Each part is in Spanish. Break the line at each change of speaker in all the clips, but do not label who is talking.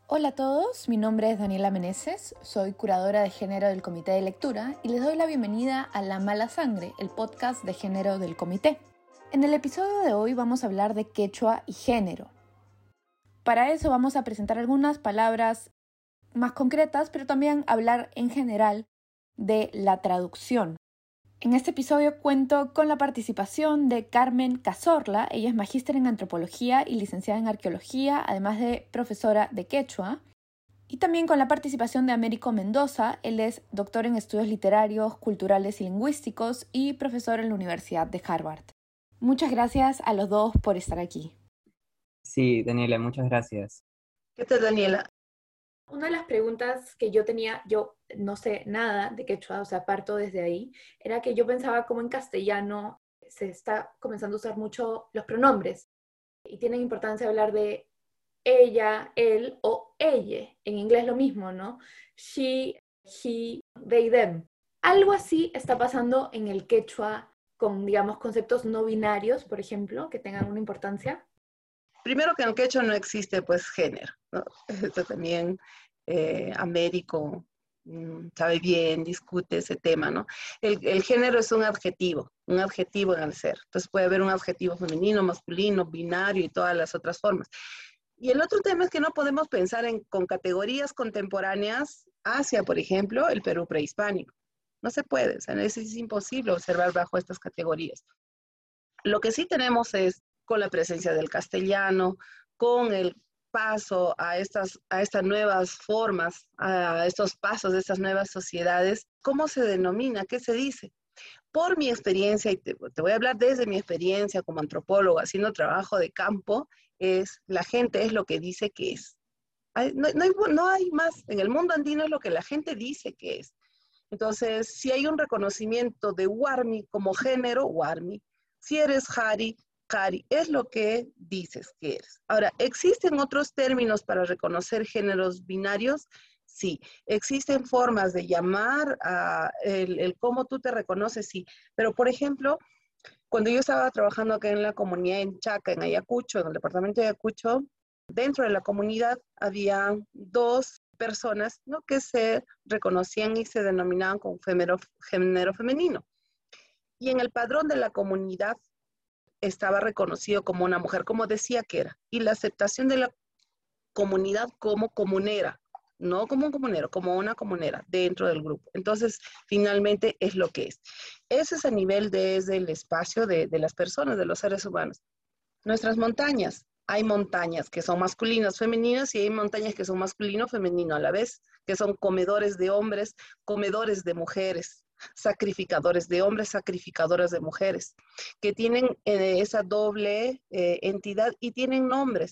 Hola a todos, mi nombre es Daniela Meneses, soy curadora de género del Comité de Lectura y les doy la bienvenida a La Mala Sangre, el podcast de género del Comité. En el episodio de hoy vamos a hablar de quechua y género. Para eso vamos a presentar algunas palabras más concretas, pero también hablar en general de la traducción. En este episodio cuento con la participación de Carmen Cazorla. Ella es magíster en antropología y licenciada en arqueología, además de profesora de quechua. Y también con la participación de Américo Mendoza. Él es doctor en estudios literarios, culturales y lingüísticos y profesor en la Universidad de Harvard. Muchas gracias a los dos por estar aquí.
Sí, Daniela, muchas gracias.
¿Qué tal, Daniela?
Una de las preguntas que yo tenía, yo no sé nada de quechua, o sea, parto desde ahí, era que yo pensaba como en castellano se está comenzando a usar mucho los pronombres y tienen importancia hablar de ella, él o ella. En inglés lo mismo, ¿no? She, he, they, them. Algo así está pasando en el quechua con, digamos, conceptos no binarios, por ejemplo, que tengan una importancia.
Primero que en el quechua no existe pues género, ¿no? Esto también Américo sabe bien, discute ese tema, ¿no? El género es un adjetivo en el ser. Entonces puede haber un adjetivo femenino, masculino, binario y todas las otras formas. Y el otro tema es que no podemos pensar con categorías contemporáneas hacia, por ejemplo, el Perú prehispánico. No se puede, o sea, es imposible observar bajo estas categorías. Lo que sí tenemos es con la presencia del castellano, con el paso a estas nuevas formas, a estos pasos de estas nuevas sociedades, ¿cómo se denomina? ¿Qué se dice? Por mi experiencia, y te voy a hablar desde mi experiencia como antropóloga, haciendo trabajo de campo, la gente es lo que dice que es. No hay más, en el mundo andino es lo que la gente dice que es. Entonces, si hay un reconocimiento de Warmi como género, Warmi. Si eres Hari, Hari, es lo que dices que eres. Ahora, ¿existen otros términos para reconocer géneros binarios? Sí. ¿Existen formas de llamar a el cómo tú te reconoces? Sí. Pero, por ejemplo, cuando yo estaba trabajando acá en la comunidad en Chaca, en Ayacucho, en el departamento de Ayacucho, dentro de la comunidad había dos personas, ¿no?, que se reconocían y se denominaban como género femenino. Y en el padrón de la comunidad estaba reconocido como una mujer, como decía que era. Y la aceptación de la comunidad como comunera, no como un comunero, como una comunera dentro del grupo. Entonces, finalmente es lo que es. Eso es a nivel desde el espacio de las personas, de los seres humanos. Nuestras montañas. Hay montañas que son masculinas, femeninas, y hay montañas que son masculino, femenino a la vez, que son comedores de hombres, comedores de mujeres, sacrificadores de hombres, sacrificadoras de mujeres, que tienen esa doble entidad y tienen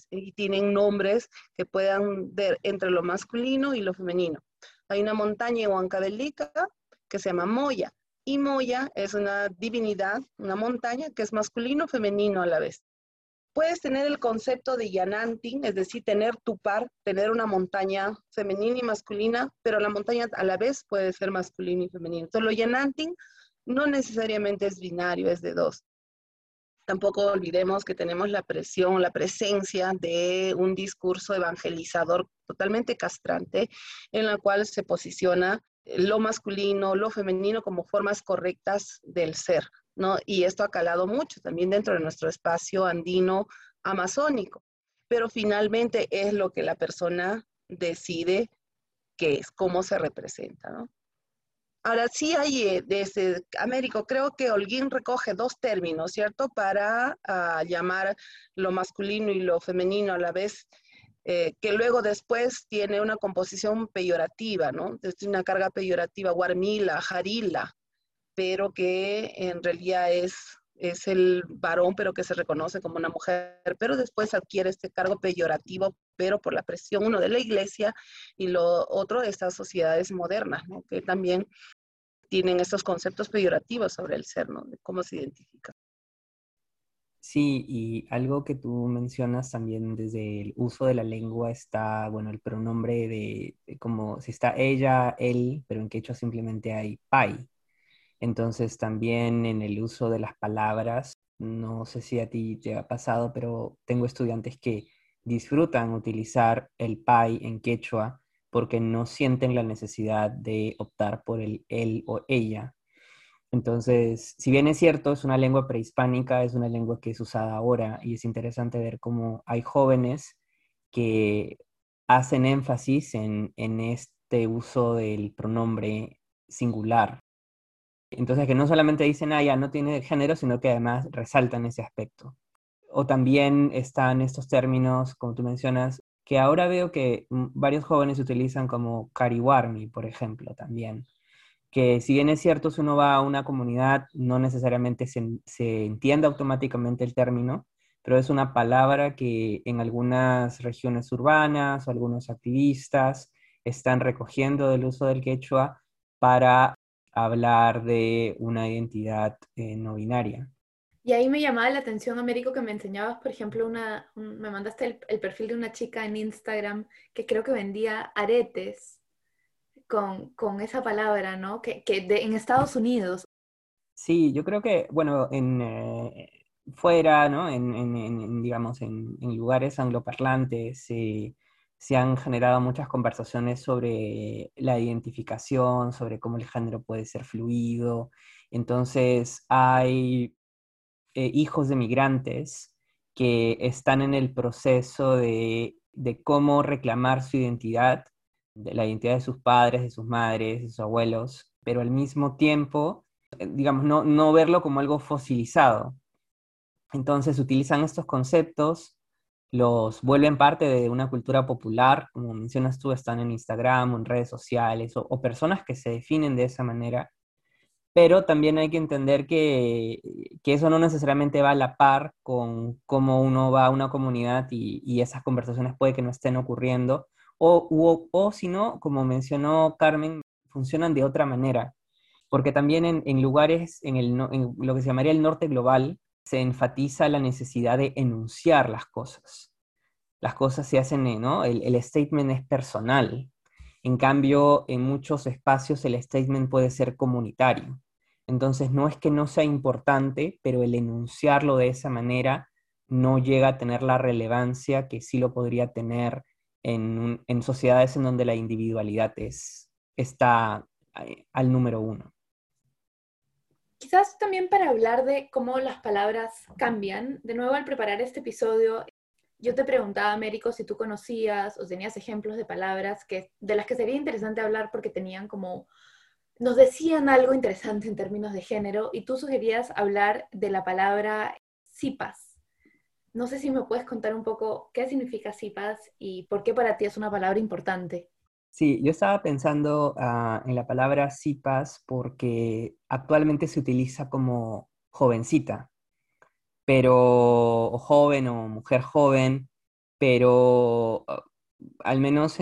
nombres que puedan ver entre lo masculino y lo femenino. Hay una montaña en Huancavelica que se llama Moya, y Moya es una divinidad, una montaña que es masculino, femenino a la vez. Puedes tener el concepto de Yanantin, es decir, tener tu par, tener una montaña femenina y masculina, pero la montaña a la vez puede ser masculino y femenino. Entonces, lo Yanantin no necesariamente es binario, es de dos. Tampoco olvidemos que tenemos la presencia de un discurso evangelizador totalmente castrante, en la cual se posiciona lo masculino, lo femenino como formas correctas del ser, ¿no? Y esto ha calado mucho también dentro de nuestro espacio andino amazónico, pero finalmente es lo que la persona decide que es, cómo se representa, ¿no? Ahora sí hay, desde Américo, creo que Holguín recoge dos términos, ¿cierto? Para llamar lo masculino y lo femenino a la vez, que luego después tiene una composición peyorativa, ¿no? Es una carga peyorativa, guarmila, jarila, pero que en realidad es el varón, pero que se reconoce como una mujer, pero después adquiere este cargo peyorativo, pero por la presión, uno de la iglesia y lo otro de estas sociedades modernas, ¿no?, que también tienen estos conceptos peyorativos sobre el ser, ¿no?, de cómo se identifica.
Sí, y algo que tú mencionas también desde el uso de la lengua está, bueno, el pronombre de como si está ella, él, pero en quechua simplemente hay pai. Entonces también en el uso de las palabras, no sé si a ti te ha pasado, pero tengo estudiantes que disfrutan utilizar el pai en quechua porque no sienten la necesidad de optar por el él o ella. Entonces, si bien es cierto, es una lengua prehispánica, es una lengua que es usada ahora y es interesante ver cómo hay jóvenes que hacen énfasis en este uso del pronombre singular. Entonces, que no solamente dicen, ah, ya no tiene género, sino que además resaltan ese aspecto. O también están estos términos, como tú mencionas, que ahora veo que varios jóvenes utilizan como cariwarmi, por ejemplo, también. Que si bien es cierto, si uno va a una comunidad, no necesariamente se entiende automáticamente el término, pero es una palabra que en algunas regiones urbanas o algunos activistas están recogiendo del uso del quechua para hablar de una identidad no binaria.
Y ahí me llamaba la atención, Américo, que me enseñabas, por ejemplo, me mandaste el perfil de una chica en Instagram que creo que vendía aretes con esa palabra, ¿no? En Estados Unidos.
Sí, yo creo que, bueno, fuera, ¿no? Digamos, en lugares angloparlantes, se han generado muchas conversaciones sobre la identificación, sobre cómo el género puede ser fluido. Entonces, hay hijos de migrantes que están en el proceso de cómo reclamar su identidad, de la identidad de sus padres, de sus madres, de sus abuelos, pero al mismo tiempo, digamos, no verlo como algo fosilizado. Entonces utilizan estos conceptos, los vuelven parte de una cultura popular, como mencionas tú, están en Instagram o en redes sociales, o personas que se definen de esa manera, pero también hay que entender que eso no necesariamente va a la par con cómo uno va a una comunidad y esas conversaciones puede que no estén ocurriendo, o si no, como mencionó Carmen, funcionan de otra manera, porque también en lugares, en lo que se llamaría el norte global, se enfatiza la necesidad de enunciar las cosas. Las cosas se hacen, ¿no? El statement es personal. En cambio, en muchos espacios el statement puede ser comunitario. Entonces, no es que no sea importante, pero el enunciarlo de esa manera no llega a tener la relevancia que sí lo podría tener en sociedades en donde la individualidad está al número uno.
Quizás también para hablar de cómo las palabras cambian, de nuevo al preparar este episodio, yo te preguntaba, Américo, si tú conocías o tenías ejemplos de palabras de las que sería interesante hablar porque nos decían algo interesante en términos de género, y tú sugerías hablar de la palabra cipas. No sé si me puedes contar un poco qué significa cipas y por qué para ti es una palabra importante.
Sí, yo estaba pensando en la palabra cipas porque actualmente se utiliza como jovencita, pero o joven o mujer joven, pero al menos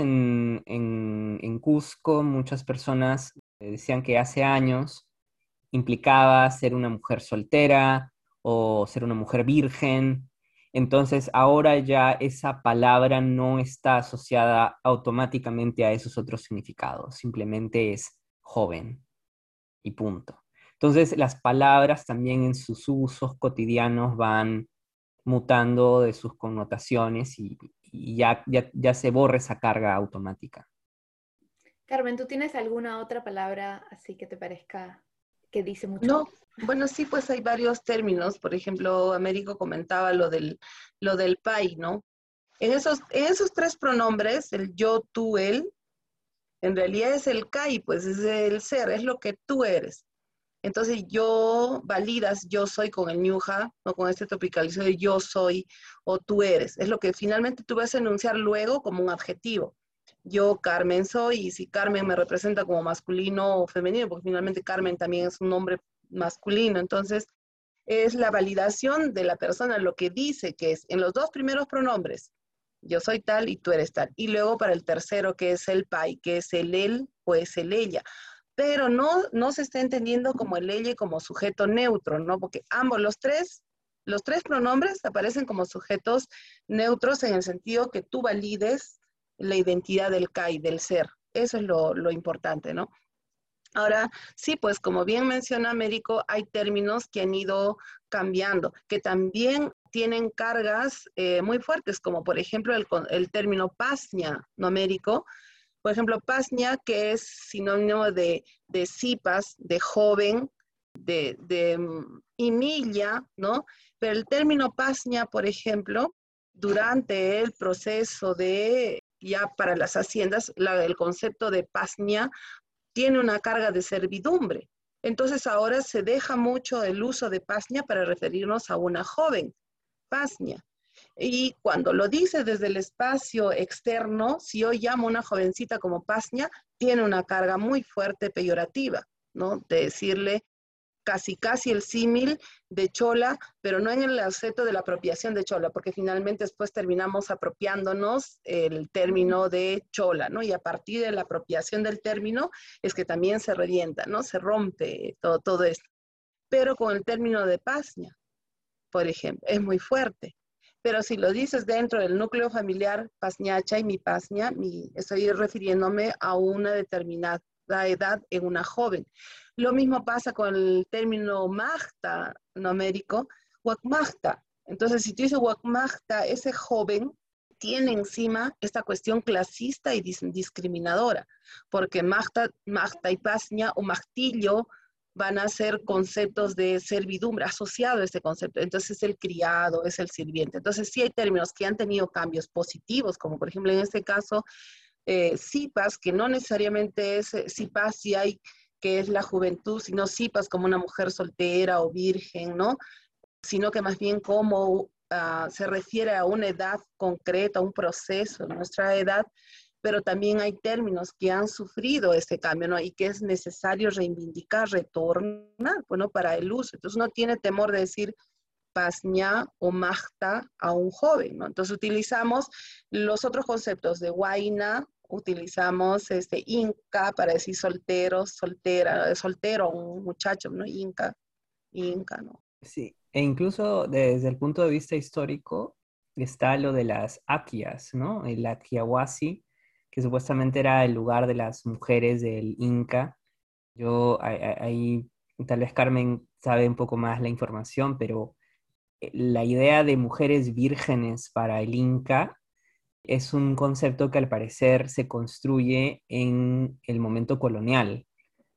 en Cusco muchas personas decían que hace años implicaba ser una mujer soltera o ser una mujer virgen. Entonces ahora ya esa palabra no está asociada automáticamente a esos otros significados, simplemente es joven y punto. Entonces las palabras también en sus usos cotidianos van mutando de sus connotaciones y ya se borra esa carga automática.
Carmen, ¿tú tienes alguna otra palabra así que te parezca que dice mucho?
No, bueno, sí, pues hay varios términos. Por ejemplo, Américo comentaba lo del pai, ¿no? En esos tres pronombres, el yo, tú, él, en realidad es el kai, pues es el ser, es lo que tú eres. Entonces yo validas yo soy con el ñuja, no con este tropicalizado de yo soy o tú eres. Es lo que finalmente tú vas a enunciar luego como un adjetivo. Yo Carmen soy, y si Carmen me representa como masculino o femenino, porque finalmente Carmen también es un nombre masculino. Entonces es la validación de la persona, lo que dice que es en los dos primeros pronombres. Yo soy tal y tú eres tal. Y luego para el tercero, que es el pai, que es el él o es el ella, pero no se está entendiendo como el ella como sujeto neutro, ¿no? Porque ambos, los tres pronombres aparecen como sujetos neutros en el sentido que tú valides la identidad del kai, del ser. Eso es lo importante, ¿no? Ahora, sí, pues como bien menciona Américo, hay términos que han ido cambiando, que también tienen cargas muy fuertes, como por ejemplo el término pasña numérico. Por ejemplo, pasña, que es sinónimo de sipas, de joven, y milla, ¿no? Pero el término pasña, por ejemplo, durante el proceso ya para las haciendas, el concepto de pasña tiene una carga de servidumbre. Entonces ahora se deja mucho el uso de pasña para referirnos a una joven, pasña. Y cuando lo dice desde el espacio externo, si yo llamo a una jovencita como pasña, tiene una carga muy fuerte peyorativa, ¿no? De decirle casi el símil de chola, pero no en el aspecto de la apropiación de chola, porque finalmente después terminamos apropiándonos el término de chola, ¿no? Y a partir de la apropiación del término es que también se revienta, ¿no? Se rompe todo esto. Pero con el término de pasña, por ejemplo, es muy fuerte. Pero si lo dices dentro del núcleo familiar pasñacha y mi pasña, estoy refiriéndome a una determinada edad en una joven. Lo mismo pasa con el término magta numérico, wakmagta. Entonces, si tú dices wakmagta, ese joven tiene encima esta cuestión clasista y discriminadora, porque magta y pasña o magtillo van a ser conceptos de servidumbre asociado a este concepto. Entonces es el criado, es el sirviente. Entonces sí hay términos que han tenido cambios positivos, como por ejemplo en este caso, sipas, que no necesariamente es sipas si hay que es la juventud, sino sipas como una mujer soltera o virgen, ¿no? Sino que más bien como se refiere a una edad concreta, un proceso, nuestra edad, pero también hay términos que han sufrido este cambio, ¿no? Y que es necesario reivindicar, retornar, bueno, para el uso. Entonces uno tiene temor de decir pasña o magta a un joven, ¿no? Entonces utilizamos los otros conceptos de huayna, utilizamos inca para decir soltero, soltera, soltero, un muchacho, ¿no? Inca, ¿no?
Sí, e incluso desde el punto de vista histórico está lo de las aquias, ¿no? El Aquiahuasi, que supuestamente era el lugar de las mujeres del Inca. Yo ahí, tal vez Carmen sabe un poco más la información, pero la idea de mujeres vírgenes para el Inca es un concepto que al parecer se construye en el momento colonial,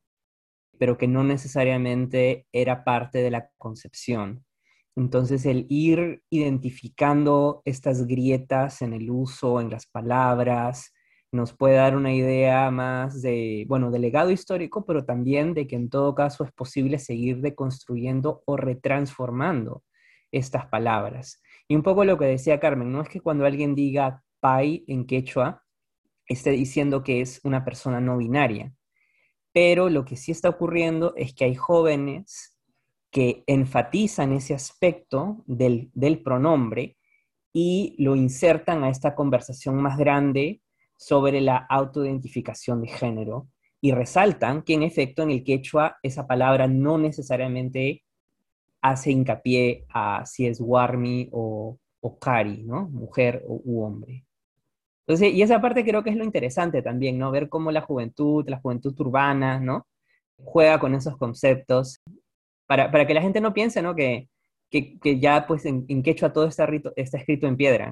pero que no necesariamente era parte de la concepción. Entonces, el ir identificando estas grietas en el uso, en las palabras, nos puede dar una idea más de, bueno, de legado histórico, pero también de que en todo caso es posible seguir deconstruyendo o retransformando estas palabras. Y un poco lo que decía Carmen, no es que cuando alguien diga pai en quechua, esté diciendo que es una persona no binaria, pero lo que sí está ocurriendo es que hay jóvenes que enfatizan ese aspecto del pronombre y lo insertan a esta conversación más grande sobre la autoidentificación de género y resaltan que en efecto en el quechua esa palabra no necesariamente hace hincapié a si es warmi o cari, ¿no? Mujer u hombre. Entonces, y esa parte creo que es lo interesante también, ¿no? Ver cómo la juventud urbana, ¿no? Juega con esos conceptos para que la gente no piense, ¿no? Que ya pues en quechua todo está escrito en piedra.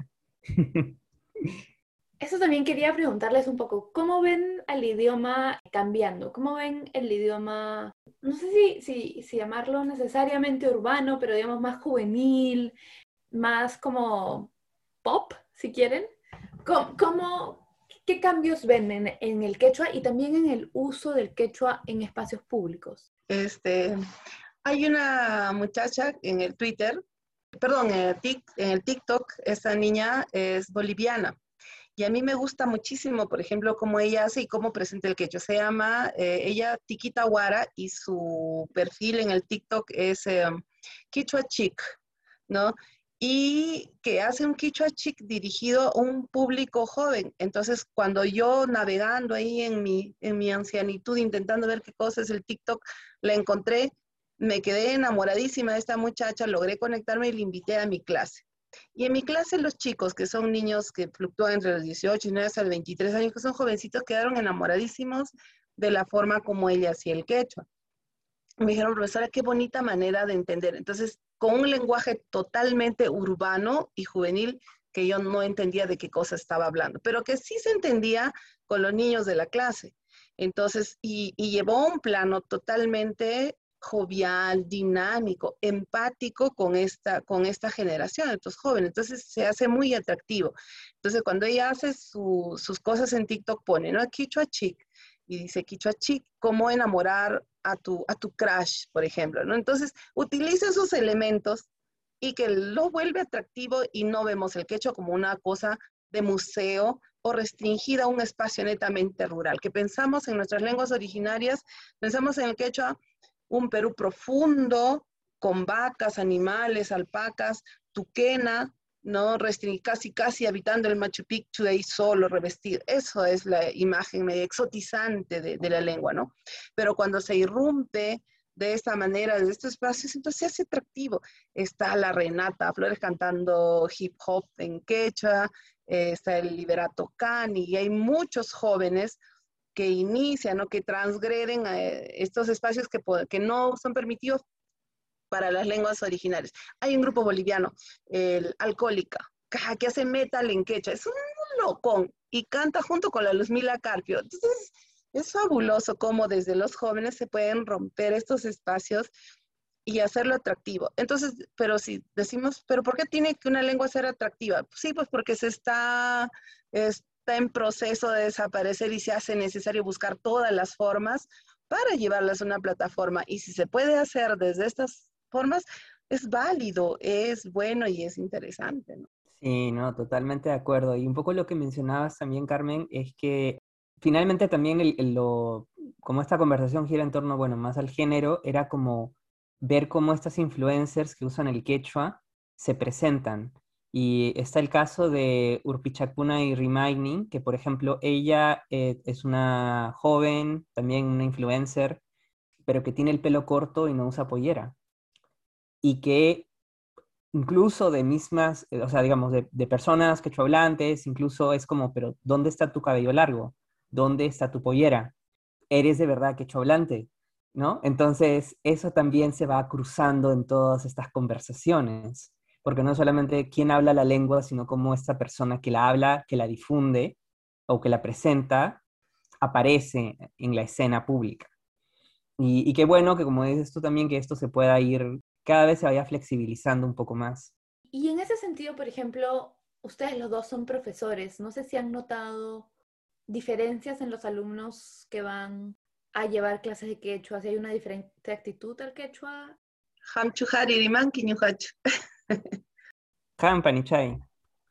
Eso también quería preguntarles un poco, ¿cómo ven al idioma cambiando? ¿Cómo ven el idioma, no sé si llamarlo necesariamente urbano, pero digamos más juvenil, más como pop, si quieren? ¿Qué cambios ven en el quechua y también en el uso del quechua en espacios públicos?
Hay una muchacha en el Twitter, perdón, en el TikTok, esta niña es boliviana. Y a mí me gusta muchísimo, por ejemplo, cómo ella hace y cómo presenta el quechua. Se llama ella Tiquita Guara y su perfil en el TikTok es Quechua Chic, ¿no? Y que hace un Quechua Chic dirigido a un público joven. Entonces, cuando yo navegando ahí en mi ancianitud, intentando ver qué cosa es el TikTok, la encontré, me quedé enamoradísima de esta muchacha, logré conectarme y la invité a mi clase. Y en mi clase los chicos, que son niños que fluctúan entre los 18 y 9 hasta los 23 años, que son jovencitos, quedaron enamoradísimos de la forma como ella hacía el quechua. Me dijeron, profesora, qué bonita manera de entender. Entonces, con un lenguaje totalmente urbano y juvenil, que yo no entendía de qué cosa estaba hablando, pero que sí se entendía con los niños de la clase. Entonces, y llevó un plano totalmente jovial, dinámico, empático con esta generación, estos jóvenes. Entonces, se hace muy atractivo. Entonces, cuando ella hace sus cosas en TikTok, pone, ¿no? Quichua chic, y dice Quichua chic, cómo enamorar a tu crush, por ejemplo, ¿no? Entonces, utiliza esos elementos y que lo vuelve atractivo y no vemos el quechua como una cosa de museo o restringida a un espacio netamente rural, que pensamos en nuestras lenguas originarias, pensamos en el quechua, un Perú profundo, con vacas, animales, alpacas, tuquena, ¿no? Casi habitando el Machu Picchu ahí solo, revestido. Eso es la imagen medio exotizante de la lengua, ¿no? Pero cuando se irrumpe de esta manera, de estos espacios, entonces se hace atractivo. Está la Renata Flores cantando hip hop en quechua, está el Liberato Cani, y hay muchos jóvenes que inician o que transgreden estos espacios que no son permitidos para las lenguas originales. Hay un grupo boliviano, el Alcohólica, que hace metal en quechua. Es un locón y canta junto con la Luzmila Carpio. Entonces, es fabuloso cómo desde los jóvenes se pueden romper estos espacios y hacerlo atractivo. Entonces, pero si decimos, ¿pero por qué tiene que una lengua ser atractiva? Sí, pues porque está en proceso de desaparecer y se hace necesario buscar todas las formas para llevarlas a una plataforma. Y si se puede hacer desde estas formas, es válido, es bueno y es interesante, ¿no?
Sí, no, totalmente de acuerdo. Y un poco lo que mencionabas también, Carmen, es que finalmente también como esta conversación gira en torno, bueno, más al género, era como ver cómo estas influencers que usan el quechua se presentan. Y está el caso de Urpichacuna y Rimaini, que por ejemplo ella es una joven, también una influencer, pero que tiene el pelo corto y no usa pollera. Y que incluso de mismas, o sea, digamos, de personas quechohablantes, incluso es como, pero ¿dónde está tu cabello largo? ¿Dónde está tu pollera? ¿Eres de verdad quechohablante? ¿No? Entonces, eso también se va cruzando en todas estas conversaciones, porque no solamente quién habla la lengua, sino cómo esta persona que la habla, que la difunde o que la presenta, aparece en la escena pública. Y qué bueno que, como dices tú también, que esto se pueda ir, cada vez se vaya flexibilizando un poco más.
Y en ese sentido, por ejemplo, ustedes los dos son profesores. No sé si han notado diferencias en los alumnos que van a llevar clases de quechua, si hay una diferente actitud al quechua.
Hamchuhaririman Quiñuhachu.
Campanichai.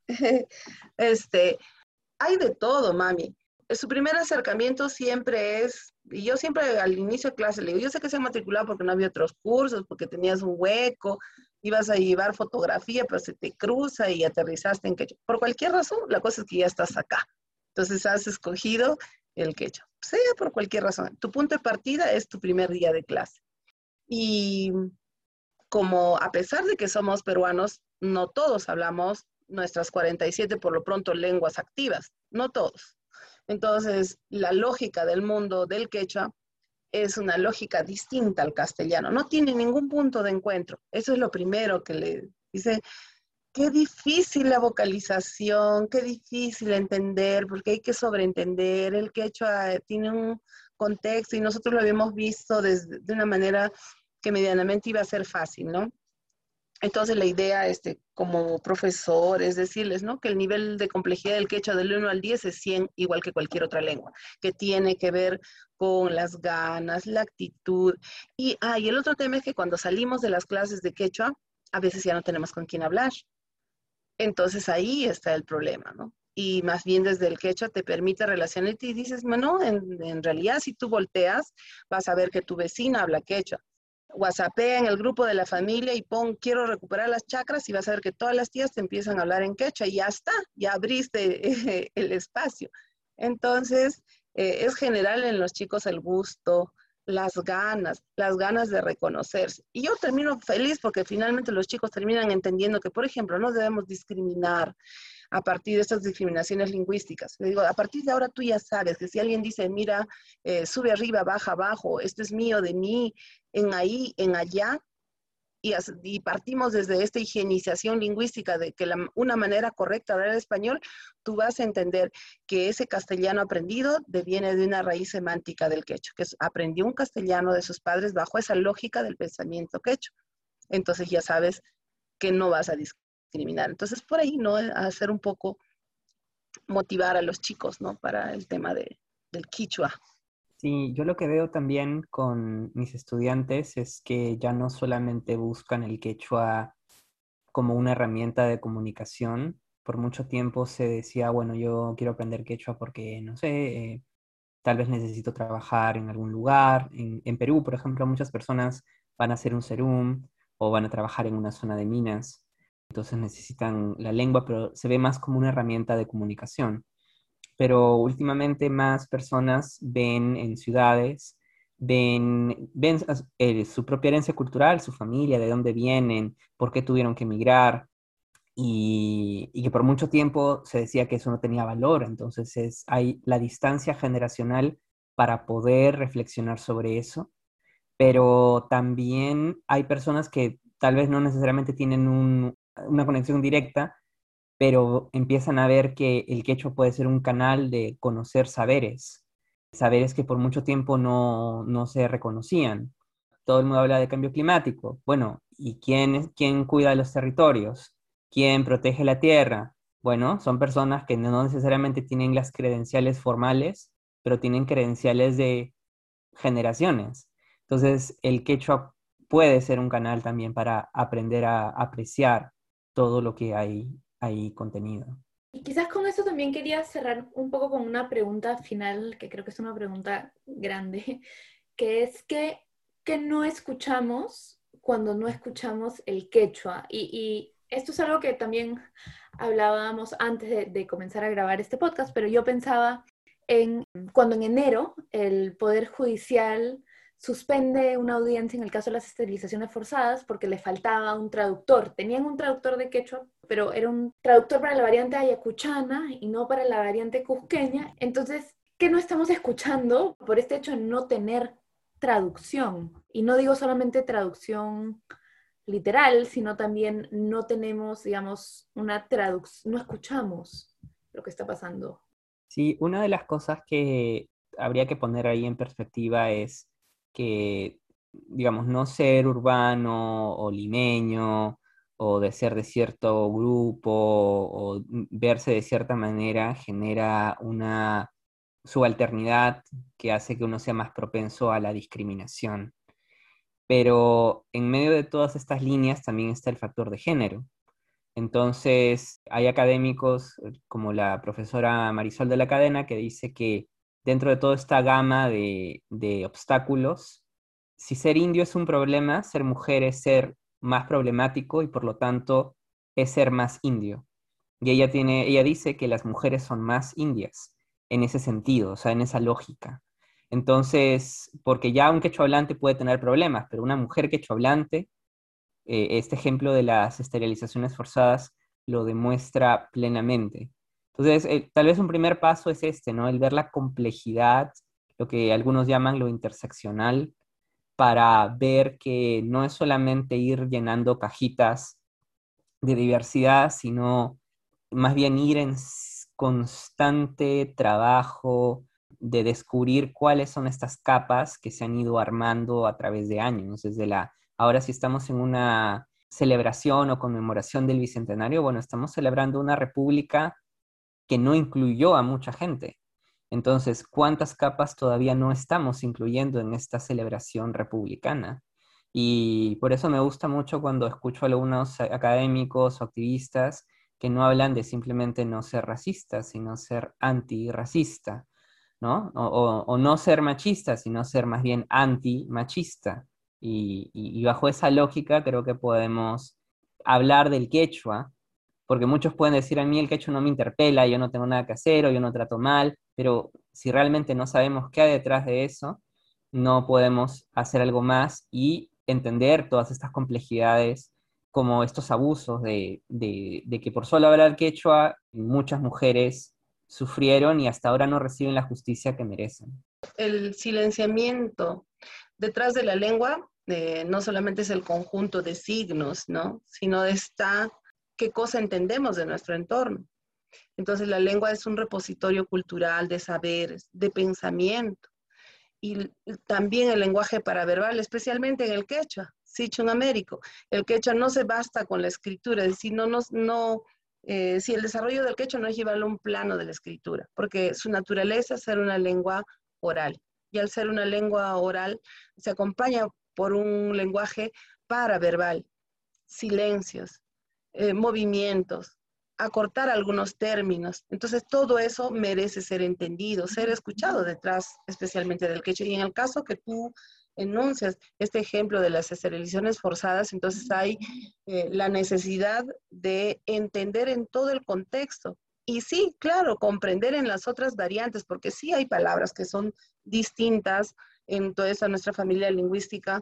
Este, hay de todo, mami. Su primer acercamiento siempre es, y yo siempre al inicio de clase le digo, yo sé que se han matriculado porque no había otros cursos, porque tenías un hueco, ibas a llevar fotografía, pero se te cruza y aterrizaste en quechua. Por cualquier razón, la cosa es que ya estás acá. Entonces has escogido el quechua, sea por cualquier razón. Tu punto de partida es tu primer día de clase. Y como a pesar de que somos peruanos, no todos hablamos nuestras 47 por lo pronto lenguas activas, no todos. Entonces, la lógica del mundo del quechua es una lógica distinta al castellano, no tiene ningún punto de encuentro. Eso es lo primero que le dice, qué difícil la vocalización, qué difícil entender, porque hay que sobreentender. El quechua tiene un contexto y nosotros lo habíamos visto de una manera que medianamente iba a ser fácil, ¿no? Entonces la idea, como profesor, es decirles, ¿no? Que el nivel de complejidad del quechua del 1 al 10 es 100, igual que cualquier otra lengua, que tiene que ver con las ganas, la actitud. Y el otro tema es que cuando salimos de las clases de quechua, a veces ya no tenemos con quién hablar. Entonces ahí está el problema, ¿no? Y más bien desde el quechua te permite relacionarte y dices, bueno, en realidad si tú volteas, vas a ver que tu vecina habla quechua. WhatsAppea en el grupo de la familia y pon quiero recuperar las chakras y vas a ver que todas las tías te empiezan a hablar en quechua y ya está, ya abriste el espacio. Entonces, es general en los chicos el gusto, las ganas de reconocerse. Y yo termino feliz porque finalmente los chicos terminan entendiendo que, por ejemplo, no debemos discriminar a partir de estas discriminaciones lingüísticas. Le digo, a partir de ahora tú ya sabes que si alguien dice, mira, sube arriba, baja abajo, esto es mío, de mí, en ahí, en allá, y partimos desde esta higienización lingüística de que una manera correcta de hablar español, tú vas a entender que ese castellano aprendido deviene de una raíz semántica del quechua, que aprendió un castellano de sus padres bajo esa lógica del pensamiento quechua. Entonces ya sabes que no vas a discriminar. Entonces por ahí, ¿no? Hacer un poco, motivar a los chicos, ¿no? Para el tema del quichua.
Sí, yo lo que veo también con mis estudiantes es que ya no solamente buscan el quechua como una herramienta de comunicación. Por mucho tiempo se decía, bueno, yo quiero aprender quechua porque, no sé, tal vez necesito trabajar en algún lugar. En Perú, por ejemplo, muchas personas van a hacer un serum o van a trabajar en una zona de minas. Entonces necesitan la lengua, pero se ve más como una herramienta de comunicación. Pero últimamente más personas ven en ciudades, ven su propia herencia cultural, su familia, de dónde vienen, por qué tuvieron que emigrar, y que por mucho tiempo se decía que eso no tenía valor. Entonces hay la distancia generacional para poder reflexionar sobre eso, pero también hay personas que tal vez no necesariamente tienen una conexión directa, pero empiezan a ver que el quechua puede ser un canal de conocer saberes, saberes que por mucho tiempo no se reconocían. Todo el mundo habla de cambio climático. Bueno, ¿y quién cuida los territorios? ¿Quién protege la tierra? Bueno, son personas que no necesariamente tienen las credenciales formales, pero tienen credenciales de generaciones. Entonces, el quechua puede ser un canal también para aprender a apreciar todo lo que hay ahí contenido.
Y quizás con eso también quería cerrar un poco con una pregunta final, que creo que es una pregunta grande, que es que no escuchamos cuando no escuchamos el quechua. Y esto es algo que también hablábamos antes de comenzar a grabar este podcast, pero yo pensaba en cuando en enero el Poder Judicial suspende una audiencia en el caso de las esterilizaciones forzadas porque le faltaba un traductor. Tenían un traductor de quechua, pero era un traductor para la variante ayacuchana y no para la variante cusqueña. Entonces, ¿qué no estamos escuchando por este hecho de no tener traducción? Y no digo solamente traducción literal, sino también no tenemos, digamos, una traducción, no escuchamos lo que está pasando.
Sí, una de las cosas que habría que poner ahí en perspectiva es que, digamos, no ser urbano o limeño o de ser de cierto grupo o verse de cierta manera genera una subalternidad que hace que uno sea más propenso a la discriminación. Pero en medio de todas estas líneas también está el factor de género. Entonces, hay académicos como la profesora Marisol de la Cadena que dice que dentro de toda esta gama de obstáculos, si ser indio es un problema, ser mujer es ser más problemático y por lo tanto es ser más indio. Y ella dice que las mujeres son más indias en ese sentido, o sea, en esa lógica. Entonces, porque ya un quechua hablante puede tener problemas, pero una mujer quechua hablante, este ejemplo de las esterilizaciones forzadas lo demuestra plenamente. Entonces, tal vez un primer paso es este, ¿no? El ver la complejidad, lo que algunos llaman lo interseccional, para ver que no es solamente ir llenando cajitas de diversidad, sino más bien ir en constante trabajo de descubrir cuáles son estas capas que se han ido armando a través de años, ahora si estamos en una celebración o conmemoración del Bicentenario, bueno, estamos celebrando una república que no incluyó a mucha gente. Entonces, ¿cuántas capas todavía no estamos incluyendo en esta celebración republicana? Y por eso me gusta mucho cuando escucho a algunos académicos o activistas que no hablan de simplemente no ser racista, sino ser antirracista, ¿no? O no ser machista, sino ser más bien anti-machista. Y bajo esa lógica creo que podemos hablar del quechua, porque muchos pueden decir a mí el quechua no me interpela, yo no tengo nada que hacer o yo no trato mal, pero si realmente no sabemos qué hay detrás de eso, no podemos hacer algo más y entender todas estas complejidades como estos abusos de que por solo hablar quechua muchas mujeres sufrieron y hasta ahora no reciben la justicia que merecen.
El silenciamiento detrás de la lengua no solamente es el conjunto de signos, ¿no? Sino está qué cosa entendemos de nuestro entorno. Entonces la lengua es un repositorio cultural de saberes, de pensamiento. Y también el lenguaje paraverbal, especialmente en el quechua, Sichun Américo. El quechua no se basta con la escritura, es decir, si el desarrollo del quechua no es llevarlo a un plano de la escritura, porque su naturaleza es ser una lengua oral. Y al ser una lengua oral, se acompaña por un lenguaje paraverbal, silencios, movimientos, acortar algunos términos. Entonces, todo eso merece ser entendido, ser escuchado detrás, especialmente del quechua. Y en el caso que tú enuncias este ejemplo de las esterilizaciones forzadas, entonces hay la necesidad de entender en todo el contexto. Y sí, claro, comprender en las otras variantes, porque sí hay palabras que son distintas en toda esa nuestra familia lingüística,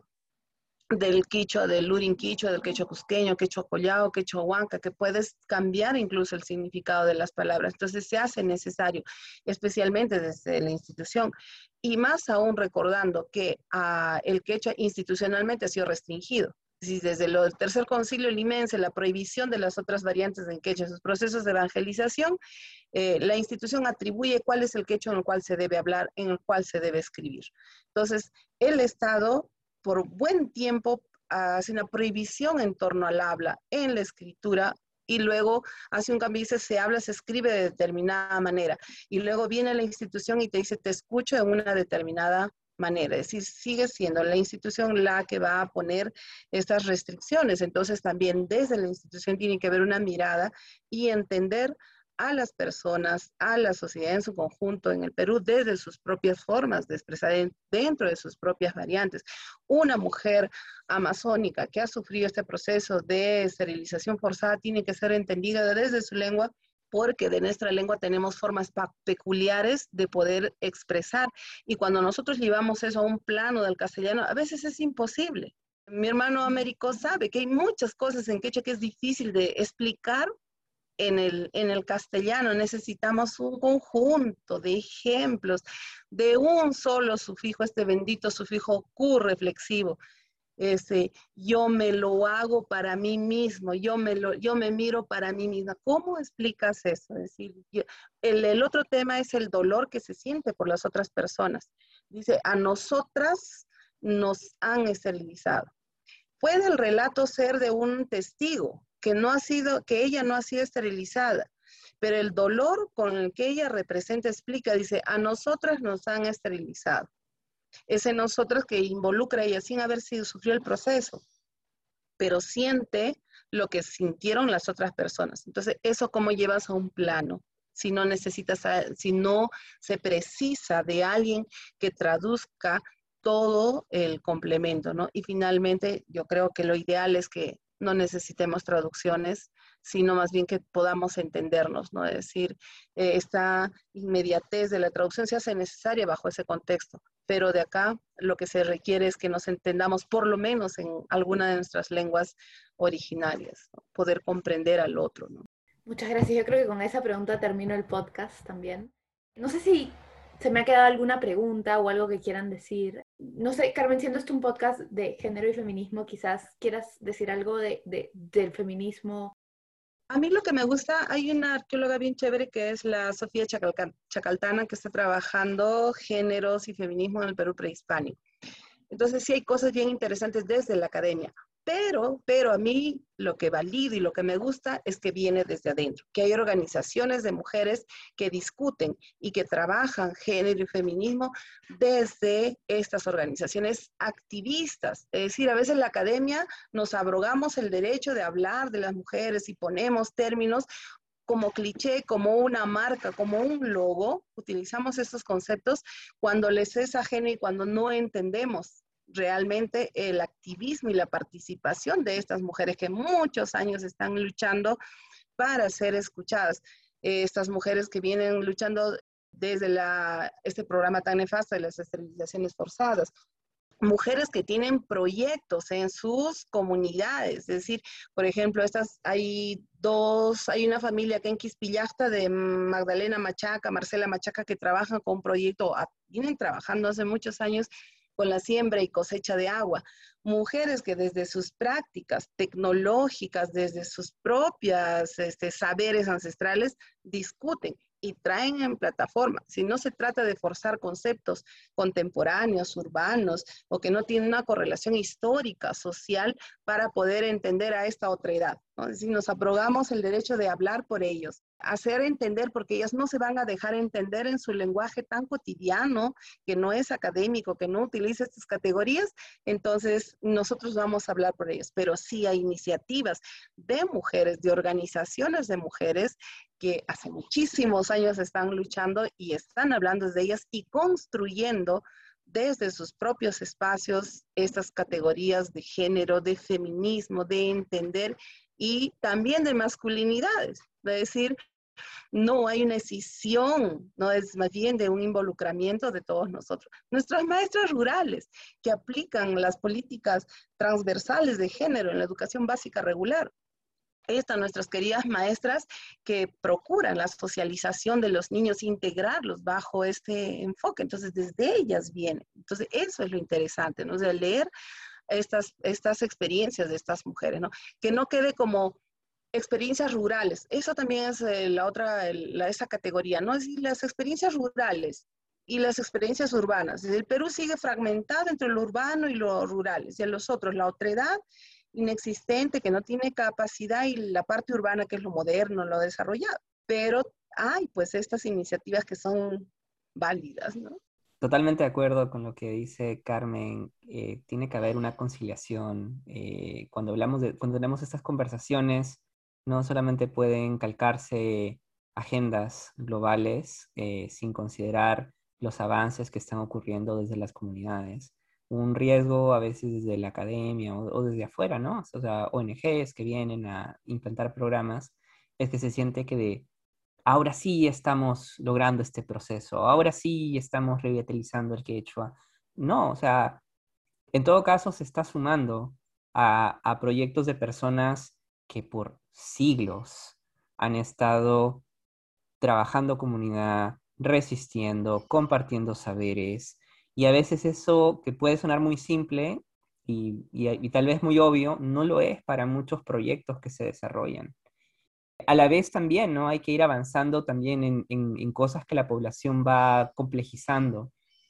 del quichua, del lurin quichua, del quechua cusqueño, quechua collao, quechua huanca, que puedes cambiar incluso el significado de las palabras. Entonces se hace necesario, especialmente desde la institución, y más aún recordando que el quechua institucionalmente ha sido restringido. Si desde el tercer concilio limense, la prohibición de las otras variantes en quechua, sus procesos de evangelización, la institución atribuye cuál es el quechua en el cual se debe hablar, en el cual se debe escribir. Entonces, el Estado por buen tiempo hace una prohibición en torno al habla en la escritura y luego hace un cambio y dice se habla, se escribe de determinada manera y luego viene la institución y te dice te escucho en una determinada manera, es decir, sigue siendo la institución la que va a poner estas restricciones, entonces también desde la institución tiene que haber una mirada y entender a las personas, a la sociedad en su conjunto en el Perú desde sus propias formas de expresar dentro de sus propias variantes. Una mujer amazónica que ha sufrido este proceso de esterilización forzada tiene que ser entendida desde su lengua porque de nuestra lengua tenemos formas peculiares de poder expresar y cuando nosotros llevamos eso a un plano del castellano, a veces es imposible. Mi hermano Américo sabe que hay muchas cosas en quechua que es difícil de explicar en el castellano. Necesitamos un conjunto de ejemplos de un solo sufijo, este bendito sufijo Q reflexivo. Yo me lo hago para mí mismo, yo me miro para mí misma. ¿Cómo explicas eso? Es decir, el otro tema es el dolor que se siente por las otras personas. Dice, a nosotras nos han esterilizado. Puede el relato ser de un testigo que ella no ha sido esterilizada, pero el dolor con el que ella representa, explica, dice, a nosotras nos han esterilizado. Es en nosotras que involucra a ella sin haber sido, sufrió el proceso, pero siente lo que sintieron las otras personas. Entonces, ¿eso cómo llevas a un plano? Si no si no se precisa de alguien que traduzca todo el complemento, ¿no? Y finalmente, yo creo que lo ideal es que no necesitemos traducciones, sino más bien que podamos entendernos, ¿no? Es decir, esta inmediatez de la traducción se hace necesaria bajo ese contexto, pero de acá lo que se requiere es que nos entendamos por lo menos en alguna de nuestras lenguas originarias, ¿no? Poder comprender al otro, ¿no?
Muchas gracias. Yo creo que con esa pregunta termino el podcast también. No sé si se me ha quedado alguna pregunta o algo que quieran decir. No sé, Carmen, siendo esto un podcast de género y feminismo, quizás quieras decir algo del feminismo.
A mí lo que me gusta, hay una arqueóloga bien chévere que es la Sofía Chacaltana, que está trabajando géneros y feminismo en el Perú prehispánico. Entonces sí hay cosas bien interesantes desde la academia, pero a mí lo que valido y lo que me gusta es que viene desde adentro, que hay organizaciones de mujeres que discuten y que trabajan género y feminismo desde estas organizaciones activistas. Es decir, a veces la academia nos abrogamos el derecho de hablar de las mujeres y ponemos términos como cliché, como una marca, como un logo, utilizamos estos conceptos cuando les es ajeno y cuando no entendemos realmente el activismo y la participación de estas mujeres que muchos años están luchando para ser escuchadas. Estas mujeres que vienen luchando desde este programa tan nefasto de las esterilizaciones forzadas. Mujeres que tienen proyectos en sus comunidades, es decir, por ejemplo, hay una familia acá en Quispillacta de Magdalena Machaca, Marcela Machaca, que trabajan con un proyecto, vienen trabajando hace muchos años con la siembra y cosecha de agua. Mujeres que desde sus prácticas tecnológicas, desde sus propias saberes ancestrales, discuten y traen en plataforma. Si no se trata de forzar conceptos contemporáneos, urbanos, o que no tienen una correlación histórica, social, para poder entender a esta otra edad, ¿no? Es decir, nos abrogamos el derecho de hablar por ellos, hacer entender, porque ellas no se van a dejar entender en su lenguaje tan cotidiano, que no es académico, que no utiliza estas categorías. Entonces nosotros vamos a hablar por ellas, pero sí hay iniciativas de mujeres, de organizaciones de mujeres que hace muchísimos años están luchando y están hablando de ellas y construyendo desde sus propios espacios estas categorías de género, de feminismo, de entender y también de masculinidades. Es decir, no hay una escisión, no es más bien de un involucramiento de todos nosotros. Nuestras maestras rurales que aplican las políticas transversales de género en la educación básica regular. Están nuestras queridas maestras que procuran la socialización de los niños, integrarlos bajo este enfoque. Entonces, desde ellas viene. Entonces, eso es lo interesante, ¿no? O sea, leer estas experiencias de estas mujeres, ¿no? Que no quede como experiencias rurales. Eso también es esa categoría, ¿no? Es decir, las experiencias rurales y las experiencias urbanas. El Perú sigue fragmentado entre lo urbano y lo rural. Y los otros, la otredad inexistente, que no tiene capacidad, y la parte urbana, que es lo moderno, lo desarrollado. Pero hay pues estas iniciativas que son válidas, ¿no?
Totalmente de acuerdo con lo que dice Carmen. Tiene que haber una conciliación. Cuando tenemos estas conversaciones, no solamente pueden calcarse agendas globales sin considerar los avances que están ocurriendo desde las comunidades. Un riesgo a veces desde la academia o desde afuera, ¿no? O sea, ONGs que vienen a implantar programas, es que se siente que ahora sí estamos logrando este proceso, ahora sí estamos revitalizando el quechua. No, o sea, en todo caso se está sumando a proyectos de personas que por siglos han estado trabajando comunidad, resistiendo, compartiendo saberes, y a veces eso que puede sonar muy simple y tal vez muy obvio, no lo es para muchos proyectos que se desarrollan. A la vez también, ¿no? Hay que ir avanzando también en cosas que la población va complejizando.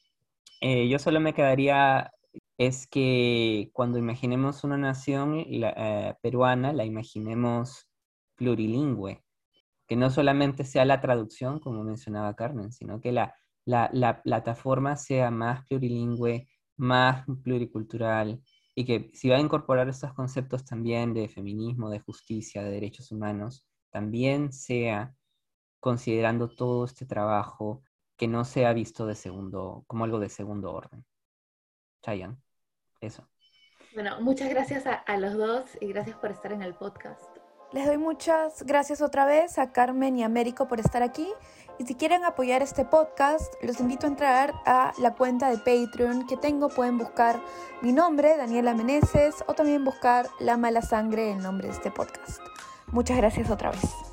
Yo solo me quedaría, es que cuando imaginemos una nación peruana, la imaginemos plurilingüe, que no solamente sea la traducción, como mencionaba Carmen, sino que la plataforma sea más plurilingüe, más pluricultural, y que si va a incorporar estos conceptos también de feminismo, de justicia, de derechos humanos, también sea considerando todo este trabajo que no sea visto como algo de segundo orden. Chayanne, eso.
Bueno, muchas gracias a los dos y gracias por estar en el podcast.
Les doy muchas gracias otra vez a Carmen y a Américo por estar aquí. Y si quieren apoyar este podcast, los invito a entrar a la cuenta de Patreon que tengo. Pueden buscar mi nombre, Daniela Meneses, o también buscar La Mala Sangre, el nombre de este podcast. Muchas gracias otra vez.